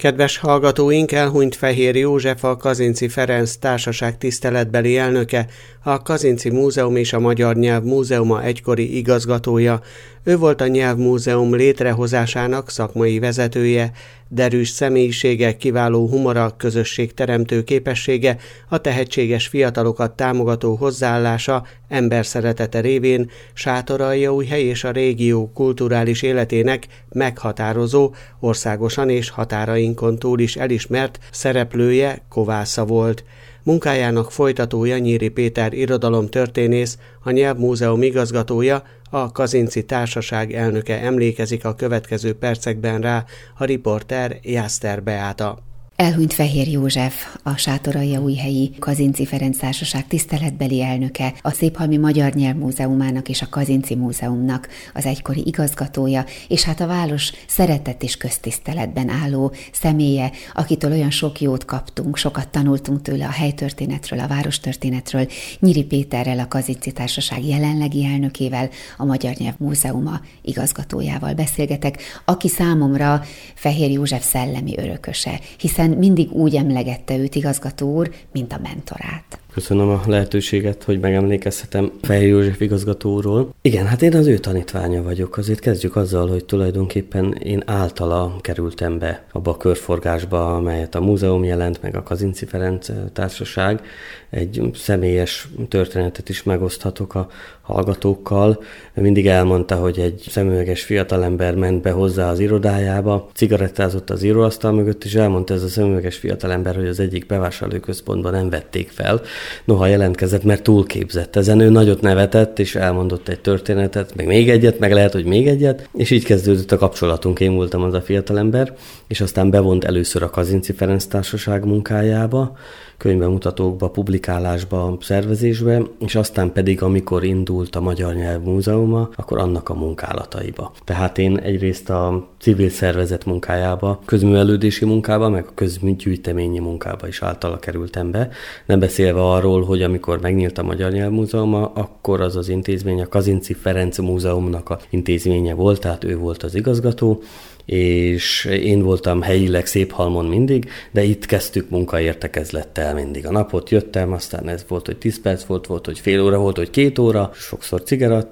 Kedves hallgatóink, elhunyt Fehér József, a Kazinczy Ferenc Társaság tiszteletbeli elnöke, a Kazinczy Múzeum és a Magyar Nyelv Múzeuma egykori igazgatója. Ő volt a Nyelvmúzeum létrehozásának szakmai vezetője, derűs személyisége, kiváló humora, közösségteremtő képessége, a tehetséges fiatalokat támogató hozzáállása, emberszeretete révén Sátoraljaújhely és a régió kulturális életének meghatározó, országosan és határainkon túl is elismert szereplője, kovásza volt. Munkájának folytatója Nyíri Péter irodalomtörténész, a Nyelvmúzeum igazgatója, a Kazinczy Társaság elnöke emlékezik a következő percekben rá, a riporter Jászter Beáta. Elhunyt Fehér József, a Sátoraljaújhelyi Kazinczy Ferenc Társaság tiszteletbeli elnöke, a Széphalmi Magyar Nyelvmúzeumának és a Kazinczy Múzeumnak az egykori igazgatója, és hát a város szeretett és köztiszteletben álló személye, akitől olyan sok jót kaptunk, sokat tanultunk tőle a helytörténetről, a várostörténetről. Nyíri Péterrel, a Kazinczy Társaság jelenlegi elnökével, a Magyar Nyelvmúzeuma igazgatójával beszélgetek, aki számomra Fehér József szellemi örököse, hiszen mindig úgy emlegette őt, igazgató úr, mint a mentorát. Köszönöm a lehetőséget, hogy megemlékezhetem Fehér József igazgató úrról. Igen, hát én az ő tanítványa vagyok. Azért kezdjük azzal, hogy tulajdonképpen én általa kerültem be abba a körforgásba, amelyet a múzeum jelent, meg a Kazinczy Ferenc Társaság. Egy személyes történetet is megoszthatok a hallgatókkal. Mindig elmondta, hogy egy szemüveges fiatalember ment be hozzá az irodájába, cigarettázott az íróasztal mögött, és elmondta ez a szemüveges fiatalember, hogy az egyik bevásárlóközpontban nem vették fel. Noha jelentkezett, mert túlképzett. Ezen ő nagyot nevetett, és elmondott egy történetet, meg még egyet, meg lehet, hogy még egyet, és így kezdődött a kapcsolatunk. Én voltam az a fiatalember, és aztán bevont először a Kazinczy Ferenc Társaság munkájába, könyvbemutatókba, publikálásba, szervezésbe, és aztán pedig, amikor indult a Magyar Nyelv Múzeuma, akkor annak a munkálataiba. Tehát én egyrészt a civil szervezet munkájába, közművelődési munkába, meg a közgyűjteményi munkába is általa kerültem be. Nem beszélve arról, hogy amikor megnyílt a Magyar Nyelv Múzeuma, akkor az az intézmény a Kazinczy Ferenc Múzeumnak a intézménye volt, tehát ő volt az igazgató, és én voltam helyileg Széphalmon mindig, de itt kezdtük munkaértekezlettel mindig. A napot jöttem, aztán ez volt, hogy 10 perc volt, hogy fél óra volt, hogy 2 óra, sokszor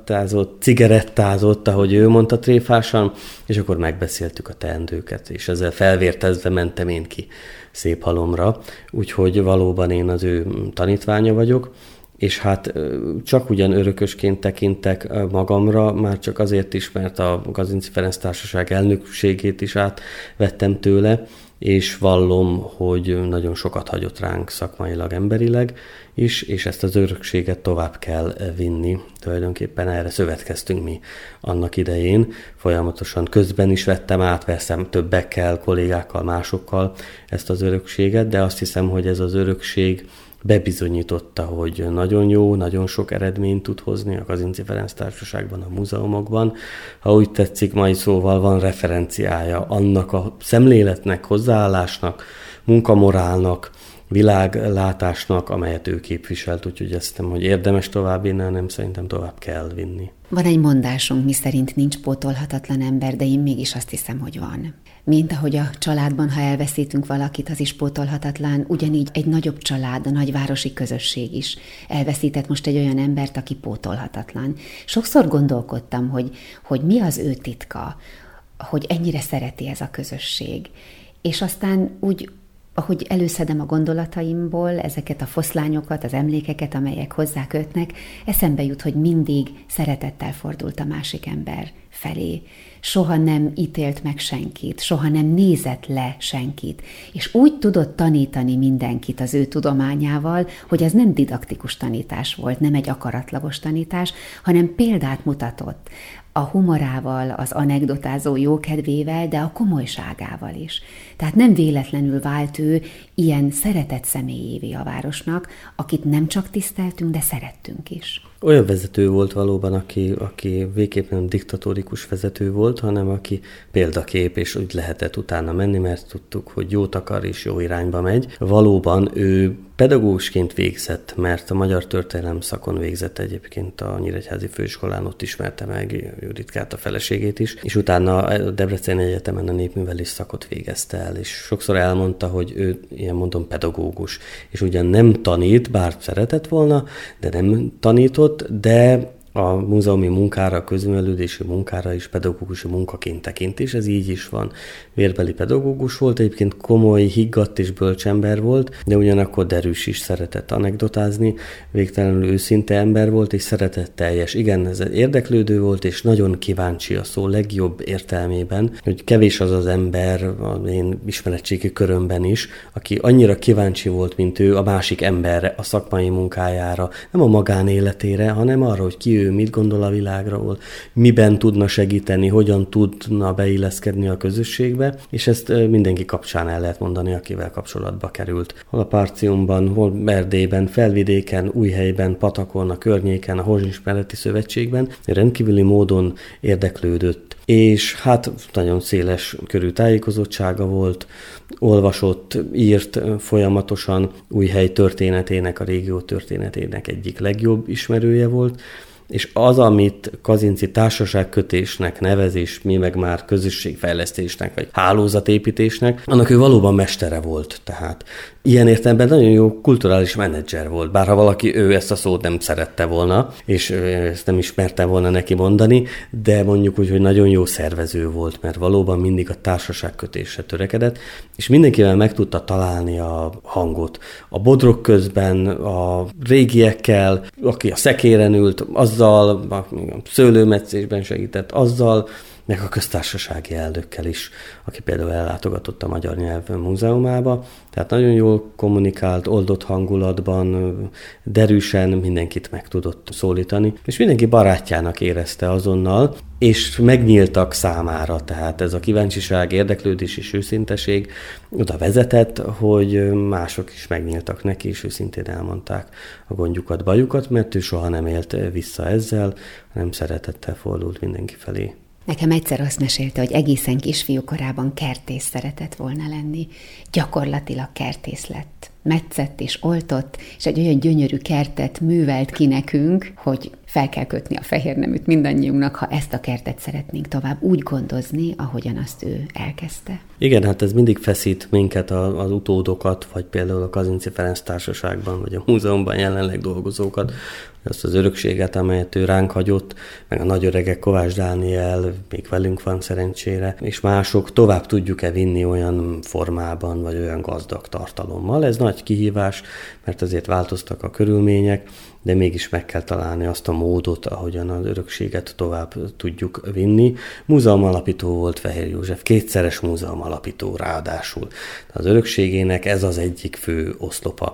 cigarettázott, ahogy ő mondta tréfásan, és akkor megbeszéltük a teendőket, és ezzel felvértezve mentem én ki Széphalomra, úgyhogy valóban én az ő tanítványa vagyok, és hát csak ugyan örökösként tekintek magamra, már csak azért is, mert a Kazinczy Ferenc Társaság elnökségét is átvettem tőle, és vallom, hogy nagyon sokat hagyott ránk szakmailag, emberileg is, és ezt az örökséget tovább kell vinni. Tulajdonképpen erre szövetkeztünk mi annak idején. Folyamatosan közben is vettem át, veszem többekkel, kollégákkal, másokkal ezt az örökséget, de azt hiszem, hogy ez az örökség bebizonyította, hogy nagyon jó, nagyon sok eredményt tud hozni a Kazinczy Ferenc Társaságban, a múzeumokban. Ha úgy tetszik, mai szóval van referenciája annak a szemléletnek, hozzáállásnak, munkamorálnak, világlátásnak, amelyet ő képviselt, úgyhogy azt hiszem, hogy érdemes tovább vinni, hanem szerintem tovább kell vinni. Van egy mondásunk, miszerint nincs pótolhatatlan ember, de én mégis azt hiszem, hogy van. Mint ahogy a családban, ha elveszítünk valakit, az is pótolhatatlan, ugyanígy egy nagyobb család, a nagyvárosi közösség is elveszített most egy olyan embert, aki pótolhatatlan. Sokszor gondolkodtam, hogy mi az ő titka, hogy ennyire szereti ez a közösség. És aztán úgy, ahogy előszedem a gondolataimból ezeket a foszlányokat, az emlékeket, amelyek hozzá kötnek, eszembe jut, hogy mindig szeretettel fordult a másik ember felé. Soha nem ítélt meg senkit, soha nem nézett le senkit, és úgy tudott tanítani mindenkit az ő tudományával, hogy ez nem didaktikus tanítás volt, nem egy akaratlagos tanítás, hanem példát mutatott a humorával, az anekdotázó jókedvével, de a komolyságával is. Tehát nem véletlenül vált ő ilyen szeretett személyévé a városnak, akit nem csak tiszteltünk, de szerettünk is. Olyan vezető volt valóban, aki végképp nem diktatórikus vezető volt, hanem aki példakép, és úgy lehetett utána menni, mert tudtuk, hogy jót akar és jó irányba megy. Valóban ő pedagógusként végzett, mert a magyar történelem szakon végzett egyébként a Nyíregyházi Főiskolán, ott ismerte meg Juditkát, a feleségét is, és utána a Debreceni Egyetemen a népművelés szakot végezte el, és sokszor elmondta, hogy ő ilyen mondom pedagógus, és ugyan nem tanít, bár szeretett volna, de nem tanított, de a múzeumi munkára, a közművelődési munkára is pedagógusi munkaként tekint, és ez így is van. Vérbeli pedagógus volt, egyébként komoly, higgadt és bölcs ember volt, de ugyanakkor derűs is, szeretett anekdotázni, végtelenül őszinte ember volt, és szeretetteljes. Igen, ez érdeklődő volt, és nagyon kíváncsi a szó legjobb értelmében, hogy kevés az az ember az én ismeretségi körömben is, aki annyira kíváncsi volt, mint ő a másik emberre, a szakmai munkájára, nem a magánéletére, hanem arra, hogy ki ő mit gondol a világról, miben tudna segíteni, hogyan tudna beilleszkedni a közösségbe, és ezt mindenki kapcsán el lehet mondani, akivel kapcsolatba került. Hol a Partiumban, hol Erdélyben, Felvidéken, Újhelyben, Patakon, a környéken, a Horzsismereti Szövetségben rendkívüli módon érdeklődött. És hát nagyon széles körű tájékozottsága volt, olvasott, írt folyamatosan, Újhely történetének, a régió történetének egyik legjobb ismerője volt, és az, amit Kazinczy társaságkötésnek nevez, és mi meg már közösségfejlesztésnek, vagy hálózatépítésnek, annak ő valóban mestere volt. Tehát ilyen értelemben nagyon jó kulturális menedzser volt, bár ha valaki ő ezt a szót nem szerette volna, és ezt nem ismerte volna neki mondani, de mondjuk úgy, hogy nagyon jó szervező volt, mert valóban mindig a társaságkötésre törekedett, és mindenkivel meg tudta találni a hangot. A bodrok közben, a régiekkel, aki a szekéren ült, azzal, a szőlőmetszésben segített, azzal, meg a köztársasági elnökkel is, aki például ellátogatott a Magyar Nyelv Múzeumába. Tehát nagyon jól kommunikált, oldott hangulatban, derűsen mindenkit meg tudott szólítani, és mindenki barátjának érezte azonnal, és megnyíltak számára, tehát ez a kíváncsiság, érdeklődés és őszinteség oda vezetett, hogy mások is megnyíltak neki, és őszintén elmondták a gondjukat, bajukat, mert ő soha nem élt vissza ezzel, hanem szeretettel fordult mindenki felé. Nekem egyszer azt mesélte, hogy egészen kisfiú korában kertész szeretett volna lenni. Gyakorlatilag kertész lett. Metszett és oltott, és egy olyan gyönyörű kertet művelt ki nekünk, hogy fel kell kötni a fehérneműt mindannyiunknak, ha ezt a kertet szeretnénk tovább úgy gondozni, ahogyan azt ő elkezdte. Igen, hát ez mindig feszít minket, az utódokat, vagy például a Kazinczy Ferenc Társaságban, vagy a múzeumban jelenleg dolgozókat, azt az örökséget, amelyet ő ránk hagyott, meg a nagyöregek, Kovács Dániel, még velünk van szerencsére, és mások tovább tudjuk-e vinni olyan formában, vagy olyan gazdag tartalommal. Ez nagy kihívás, mert azért változtak a körülmények, de mégis meg kell találni azt a módot, ahogyan az örökséget tovább tudjuk vinni. Múzeumalapító volt Fehér József, 2-szeres múzeumalapító ráadásul. Az örökségének ez az egyik fő oszlopa.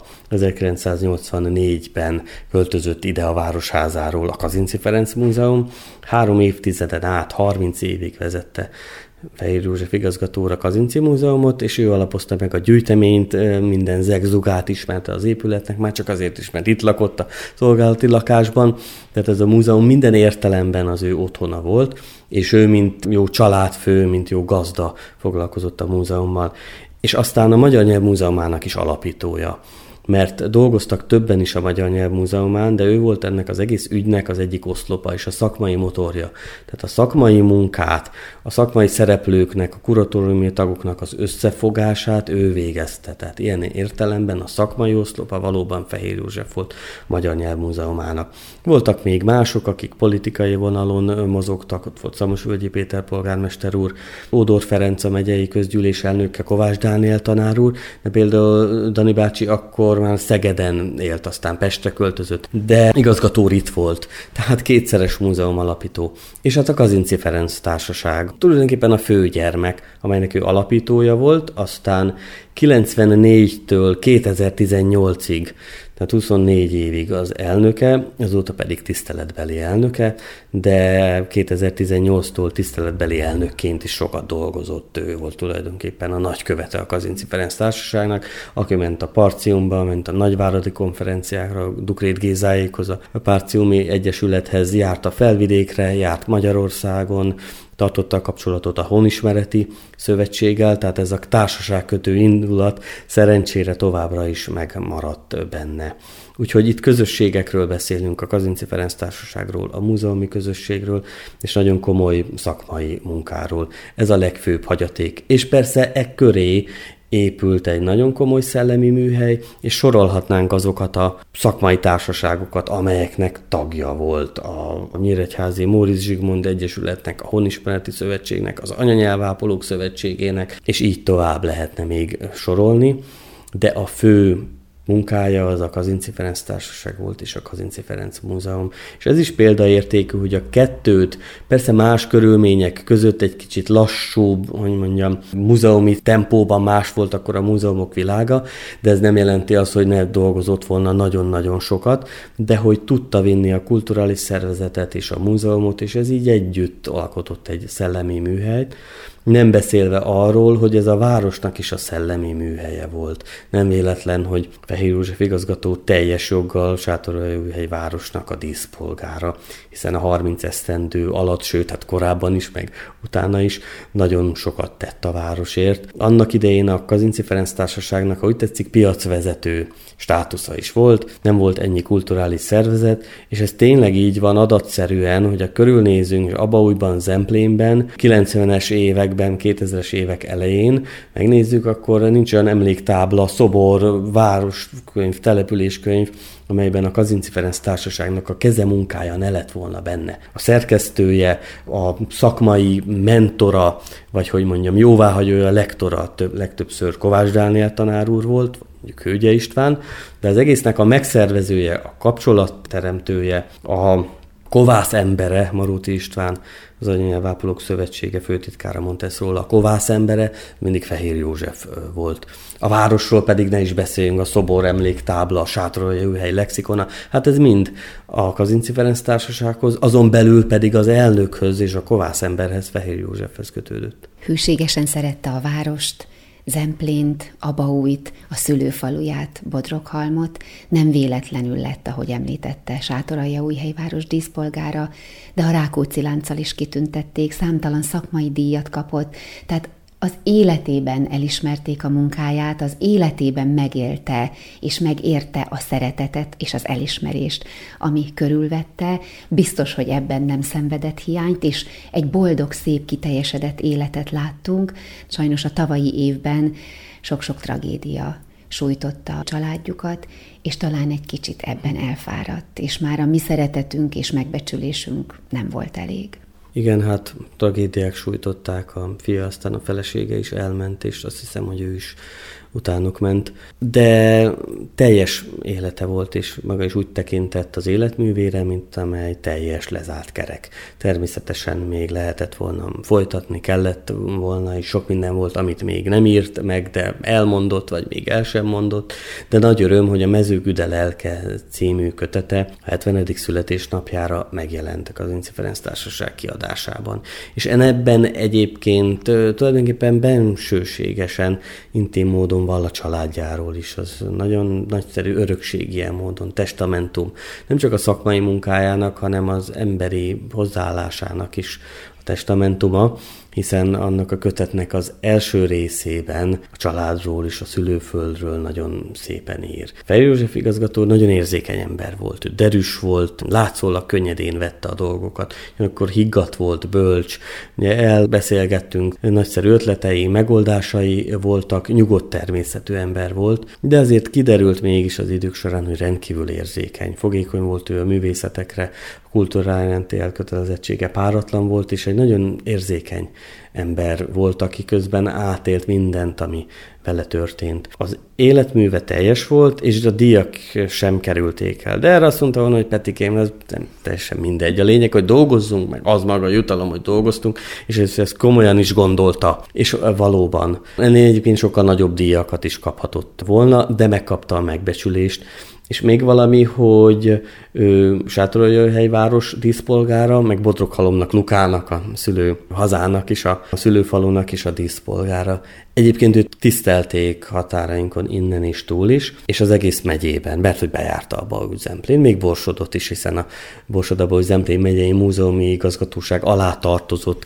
1984-ben költözött ide a Városházáról a Kazinczy Ferenc Múzeum, 3 évtizeden át, 30 évig vezette Fehér József igazgatóra Kazinczy Múzeumot, és ő alapozta meg a gyűjteményt, minden zegzugát ismerte az épületnek, már csak azért is, mert itt lakott a szolgálati lakásban, tehát ez a múzeum minden értelemben az ő otthona volt, és ő, mint jó családfő, mint jó gazda foglalkozott a múzeummal, és aztán a Magyar Nyelv Múzeumának is alapítója, mert dolgoztak többen is a Magyar Nyelv Múzeumán, de ő volt ennek az egész ügynek az egyik oszlopa és a szakmai motorja. Tehát a szakmai munkát, a szakmai szereplőknek, a kuratóriumi tagoknak az összefogását ő végezte. Tehát ilyen értelemben a szakmai oszlopa valóban Fehér József volt Magyar Nyelv Múzeumának. Voltak még mások, akik politikai vonalon mozogtak, ott volt Szamosvölgyi Péter polgármester úr, Ódor Ferenc a megyei közgyűlés elnöke, Kovács Dániel tanár úr, de például Dani bácsi akkor már Szegeden élt, aztán Pestre költözött, de igazgató itt volt, tehát 2-szeres múzeumalapító. És hát a Kazinczy Ferenc Társaság tulajdonképpen a főgyermek, amelynek ő alapítója volt, aztán 94-től 2018-ig Tehát 24 évig az elnöke, azóta pedig tiszteletbeli elnöke, de 2018-tól tiszteletbeli elnökként is sokat dolgozott. Ő volt tulajdonképpen a nagykövete a Kazinczy Ferenc Társaságnak, aki ment a Partiumba, ment a nagyváradi konferenciákra, Dukrét Gézáékhoz, a Partiumi Egyesülethez, járt a Felvidékre, járt Magyarországon, tartotta a kapcsolatot a Honismereti Szövetséggel, tehát ez a társaságkötő indulat szerencsére továbbra is megmaradt benne. Úgyhogy itt közösségekről beszélünk, a Kazinczy Ferenc Társaságról, a múzeumi közösségről, és nagyon komoly szakmai munkáról. Ez a legfőbb hagyaték. És persze köré épült egy nagyon komoly szellemi műhely, és sorolhatnánk azokat a szakmai társaságokat, amelyeknek tagja volt a Nyíregyházi Móricz Zsigmond Egyesületnek, a Honismereti Szövetségnek, az Anyanyelvápolók Szövetségének, és így tovább lehetne még sorolni, de a fő munkája az a Kazinczy Ferenc Társaság volt, és a Kazinczy Ferenc Múzeum. És ez is példaértékű, hogy a kettőt persze más körülmények között egy kicsit lassúbb, múzeumi tempóban más volt akkor a múzeumok világa, de ez nem jelenti azt, hogy ne dolgozott volna nagyon-nagyon sokat, de hogy tudta vinni a kulturális szervezetet és a múzeumot, és ez így együtt alkotott egy szellemi műhelyt. Nem beszélve arról, hogy ez a városnak is a szellemi műhelye volt. Nem véletlen, hogy Fehér József igazgató teljes joggal Sátoraljaújhely városnak a díszpolgára, hiszen a 30 esztendő alatt, sőt, hát korábban is, meg utána is nagyon sokat tett a városért. Annak idején a Kazinczy Ferenc Társaságnak, ahogy tetszik, piacvezető státusza is volt, nem volt ennyi kulturális szervezet, és ez tényleg így van adatszerűen, hogy a körülnézünk Abaújban, Zemplénben, 90-es években, 2000-es évek elején megnézzük, akkor nincs olyan emléktábla, szobor, városkönyv, településkönyv, amelyben a Kazinczy Ferenc Társaságnak a kezemunkája ne lett volna benne. A szerkesztője, a szakmai mentora, vagy hogy mondjam, jóváhagyója, lektora legtöbbször Kovács Dániel tanár úr volt, mondjuk Hőgye István, de az egésznek a megszervezője, a kapcsolatteremtője, a kovász embere, Maróti István, az Anyanyelvápolók Szövetsége főtitkára mondta ezt róla, a kovász embere mindig Fehér József volt. A városról pedig ne is beszéljünk, a szobor, emléktábla, a Sátoraljaújhely lexikona, hát ez mind a Kazinczy Ferenc Társasághoz, azon belül pedig az elnökhöz és a kovász emberhez, Fehér Józsefhez kötődött. Hűségesen szerette a várost, Zemplént, Abaújt, a szülőfaluját, Bodroghalmot, nem véletlenül lett, ahogy említette, Sátoraljaújhely város díszpolgára, de a Rákóczi-lánccal is kitüntették, számtalan szakmai díjat kapott, tehát az életében elismerték a munkáját, az életében megélte és megérte a szeretetet és az elismerést, ami körülvette. Biztos, hogy ebben nem szenvedett hiányt, és egy boldog, szép, kiteljesedett életet láttunk. Sajnos a tavalyi évben sok-sok tragédia sújtotta a családjukat, és talán egy kicsit ebben elfáradt, és már a mi szeretetünk és megbecsülésünk nem volt elég. Igen, hát tragédiák sújtották, a fia, aztán a felesége is elment, és azt hiszem, hogy ő is utánuk ment. De teljes élete volt, és maga is úgy tekintett az életművére, mint amely teljes lezárt kerek. Természetesen még lehetett volna folytatni, kellett volna, és sok minden volt, amit még nem írt meg, de elmondott, vagy még el sem mondott. De nagy öröm, hogy a Mezőgüde lelke című kötete a 70. születésnapjára megjelent a Kazinczy Ferenc Társaság kiadásában. És ebben egyébként tulajdonképpen bensőségesen, intim módon vall a családjáról is, az nagyon nagyszerű örökség ilyen módon, testamentum. Nem csak a szakmai munkájának, hanem az emberi hozzáállásának is a testamentuma, hiszen annak a kötetnek az első részében a családról és a szülőföldről nagyon szépen ír. Fehér József igazgató nagyon érzékeny ember volt, derűs volt, látszólag könnyedén vette a dolgokat, akkor higgadt volt, bölcs, elbeszélgettünk, nagyszerű ötletei, megoldásai voltak, nyugodt természetű ember volt, de azért kiderült mégis az idők során, hogy rendkívül érzékeny, fogékony volt ő a művészetekre, a kultúra iránti elkötelezettsége páratlan volt, és egy nagyon érzékeny ember volt, aki közben átélt mindent, ami vele történt. Az életműve teljes volt, és a díjak sem kerülték el. De erre azt mondta volna, hogy Petikém, ez nem teljesen mindegy. A lényeg, hogy dolgozzunk, meg az maga a jutalom, hogy dolgoztunk, és ezt komolyan is gondolta. És valóban ennél egyébként sokkal nagyobb díjakat is kaphatott volna, de megkapta a megbecsülést, És még valami, hogy Sátoraljaújhely város díszpolgára, meg Bodroghalomnak, Lukának, a szülő hazának is, a szülőfalunak is a díszpolgára. Egyébként őt tisztelték határainkon innen is túl is, és az egész megyében, mert hogy bejárta a Baúj-Zemplén, még Borsodot is, hiszen a Borsod-Baúj-Zemplén megyei múzeumi igazgatóság alá tartozott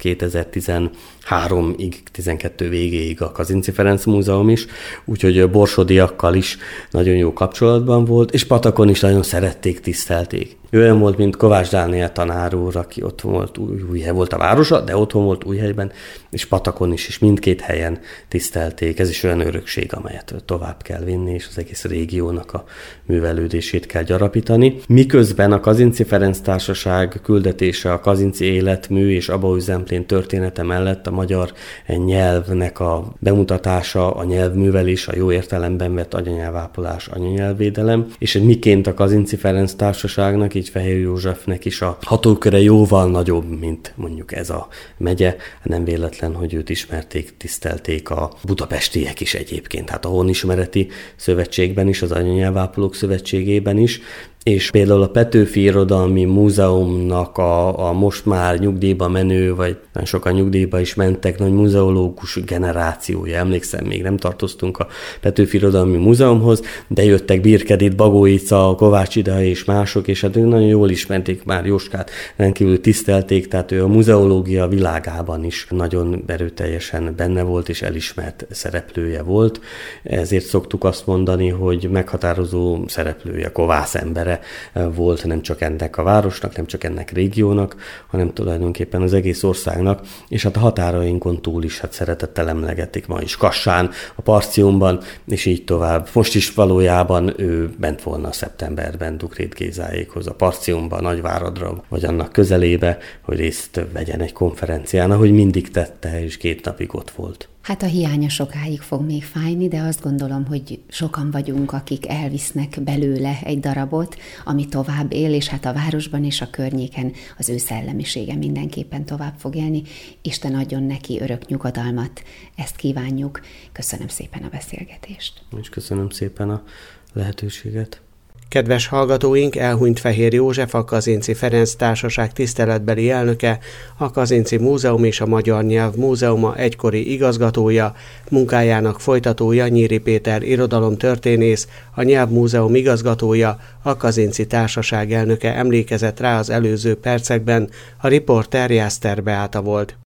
2013-ig, 12 végéig a Kazinczy Ferenc Múzeum is, úgyhogy borsodiakkal is nagyon jó kapcsolatban volt, és patakon is nagyon szerették, tisztelték. Ő olyan volt, mint Kovács Dániel tanár úr, aki ott volt, Újhely volt a városa, de otthon volt Újhelyben, és patakon is, és mindkét helyen tisztelték. Ez is olyan örökség, amelyet tovább kell vinni, és az egész régiónak a művelődését kell gyarapítani. Miközben a Kazinczy Ferenc Társaság küldetése a kazinczy életmű és a Baúj-Zemplén története mellett a magyar nyelvnek a bemutatása, a nyelvművelés, a jó értelemben vett anyanyelvápolás, anyanyelvvédelem, és miként a Kazinczy Ferenc Társaságnak, így Fehér Józsefnek is a hatóköre jóval nagyobb, mint mondjuk ez a megye. Nem véletlen, hogy őt ismerték, tisztelték a budapestiek is egyébként. Hát a Honismereti Szövetségben is, az Anyanyelvápolók Szövetségében is, és például a Petőfi Irodalmi Múzeumnak a most már nyugdíjba menő, vagy nagyon sokan nyugdíjba is mentek, nagy muzeológus generációja. Emlékszem, még nem tartoztunk a Petőfi Irodalmi Múzeumhoz, de jöttek Birkedit, Bagóica, Kovács Ida és mások, és hát nagyon jól ismerték már Jóskát, rendkívül tisztelték, tehát ő a muzeológia világában is nagyon erőteljesen benne volt, és elismert szereplője volt. Ezért szoktuk azt mondani, hogy meghatározó szereplője, kovász embere volt nem csak ennek a városnak, nem csak ennek régiónak, hanem tulajdonképpen az egész országnak, és hát a határainkon túl is hát szeretettel emlegetik ma is Kassán, a Parciumban, és így tovább. Most is valójában ő bent volna szeptemberben Dukrét Gézáékhoz, a Parciumban, Nagyváradra, vagy annak közelébe, hogy részt vegyen egy konferencián, ahogy mindig tette, és 2 napig ott volt. Hát a hiánya sokáig fog még fájni, de azt gondolom, hogy sokan vagyunk, akik elvisznek belőle egy darabot, ami tovább él, és hát a városban és a környéken az ő szellemisége mindenképpen tovább fog élni. Isten adjon neki örök nyugodalmat, ezt kívánjuk. Köszönöm szépen a beszélgetést. És köszönöm szépen a lehetőséget. Kedves hallgatóink, elhunyt Fehér József, a Kazinczy Ferenc Társaság tiszteletbeli elnöke, a Kazinczy Múzeum és a Magyar Nyelv Múzeuma egykori igazgatója, munkájának folytatója Nyíri Péter irodalomtörténész, a Nyelvmúzeum igazgatója, a Kazinczy Társaság elnöke emlékezett rá az előző percekben, a riporter Jászter Beáta volt.